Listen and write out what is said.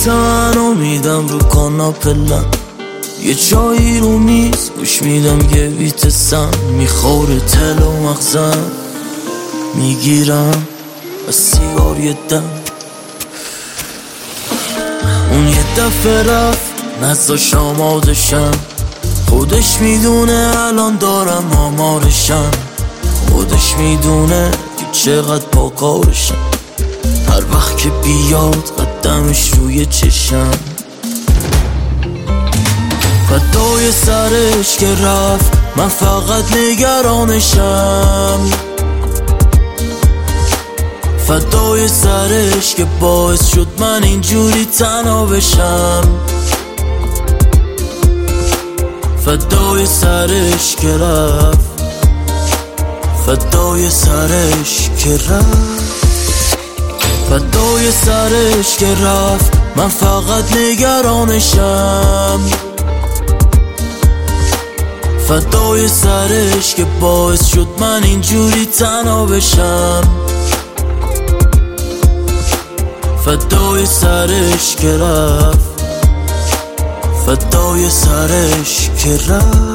منو میدم رو کاناپلم، یه چایی رو میز گوش میدم یه بیت سم میخوره تل و مغزم، میگیرم از سیگار یه دم. اون یه دفعه رفت نزاش آمادشم، خودش میدونه الان دارم آمارشم، خودش میدونه که چقدر پاکارشم، هر وقت که بیاد قدمش روی چشم. فدای سرش که رفت من فقط نگرانشم، فدای سرش که باعث شد من اینجوری تنها بشم، فدای سرش که رفت، فدای سرش که رفت، فدای سرش که رفت من فقط نگرانشم، فدای سرش که باعث شد من اینجوری تنها بشم، فدای سرش که رفت، فدای سرش که رفت.